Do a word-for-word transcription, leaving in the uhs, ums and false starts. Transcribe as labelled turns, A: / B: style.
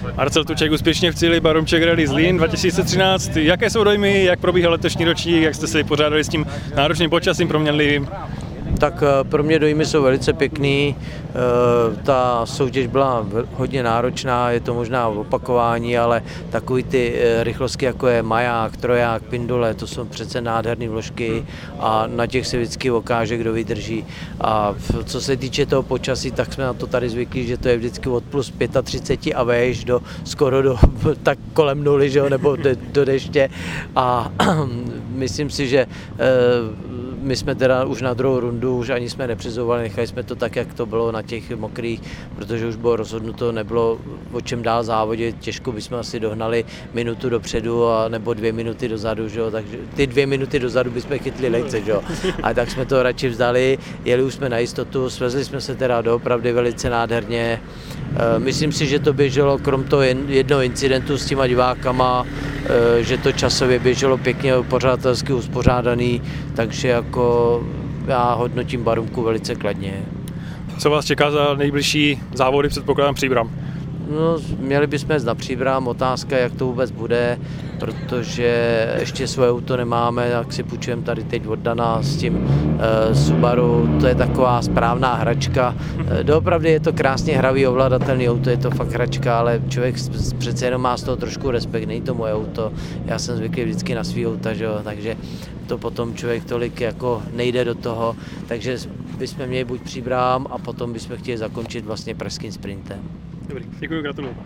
A: Marcel Tuček úspěšně v cíli Baromček Rally Zlín dva tisíce třináct. Jaké jsou dojmy, jak probíhal letošní ročník, jak jste se vypořádali s tím náročným počasím proměnlivým?
B: Tak pro mě dojmy jsou velice pěkný. Ta soutěž byla hodně náročná, je to možná opakování, ale takový ty rychlosti, jako je maják, troják, pindule, to jsou přece nádherné vložky a na těch se vždycky ukáže, kdo vydrží. A co se týče toho počasí, tak jsme na to tady zvyklí, že to je vždycky od plus třicet pět a vejš do skoro do tak kolem nuly, že jo, nebo do, do deště. A myslím si, že my jsme teda už na druhou rundu, už ani jsme nepřizovali, nechali jsme to tak, jak to bylo na těch mokrých, protože už bylo rozhodnuto, nebylo o čem dál závodit, těžko bychom asi dohnali minutu dopředu a nebo dvě minuty dozadu, že jo? Takže ty dvě minuty dozadu bychom chytli lehce, že jo? A tak jsme to radši vzdali, jeli už jsme na jistotu, svezli jsme se teda doopravdy velice nádherně. Myslím si, že to běželo krom toho jednoho incidentu s těma divákama, že to časově běželo pěkně pořadatelsky uspořádaný, takže jako já hodnotím Barumku velice kladně.
A: Co vás čeká za nejbližší závody, předpokládám Příbram?
B: No, měli bychom jít na Příbram, otázka, jak to vůbec bude, protože ještě svoje auto nemáme, tak si půjčujeme tady teď od Dana s tím uh, Subaru, to je taková správná hračka. Uh, doopravdy je to krásně hravý, ovladatelný auto, je to fakt hračka, ale člověk přece jenom má z toho trošku respekt, není to moje auto, já jsem zvyklý vždycky na svý auta, že jo? Takže to potom člověk tolik jako nejde do toho, takže bychom měli buď Příbram a potom bychom chtěli zakončit vlastně pražským sprintem.
A: Dobrý, děkuji, gratuluju.